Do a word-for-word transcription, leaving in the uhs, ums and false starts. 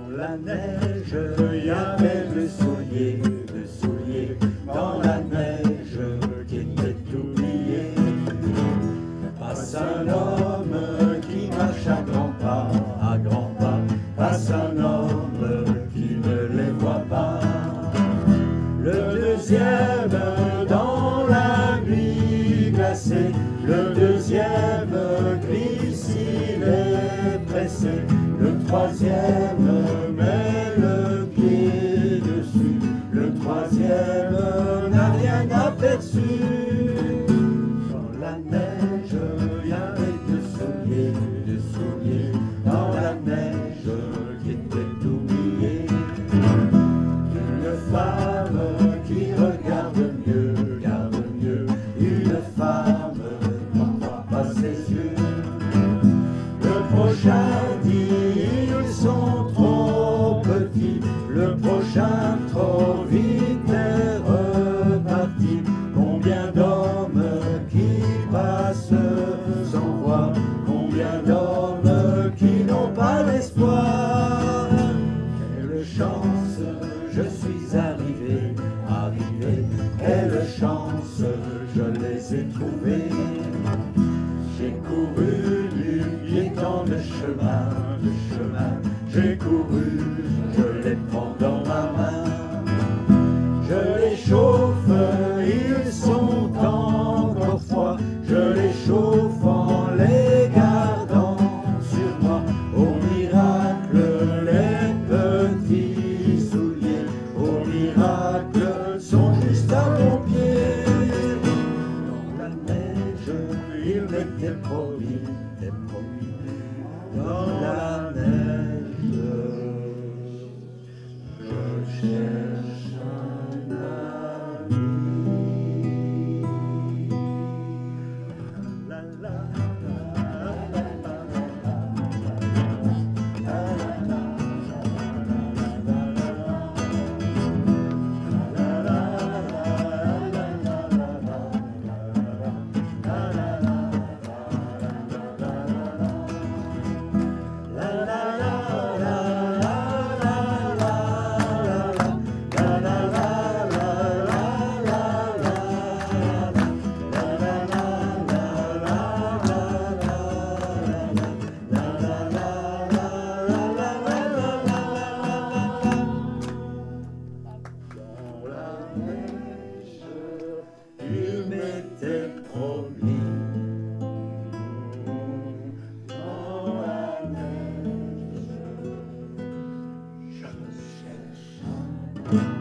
la neige, il y avait le soulier, le soulier dans la neige qui était oublié. Passe un homme qui marche à grands pas, à grands pas, passe un homme qui ne les voit pas. Le deuxième dans la nuit glacée, le deuxième glisse, il est pressé. Le troisième met le pied dessus, le troisième n'a rien aperçu. Dans la neige, il y avait deux souliers, deux souliers, dans la neige qui était oubliée. Une femme qui regarde mieux, regarde mieux, une femme n'en croit pas ses yeux. Le prochain dit ils sont trop petits, le prochain trop vite est reparti. Combien d'hommes qui passent sans voir, combien d'hommes qui n'ont pas l'espoir. Quelle chance, je suis arrivé, arrivé, quelle chance, je les ai trouvés. J'ai couru du pied dans le chemin, le chemin, j'ai couru, je les prends dans ma main. Je les chauffe, ils sont encore froids, je les chauffe en les gardant sur moi. Au miracle, les petits souliers, au miracle, sont juste à mon pied. Dans la neige, il m'était promis, m'était promis, dans la neige, je cherche un ami. La, la, la, la, il m'était promis. Dans la neige, je cherche un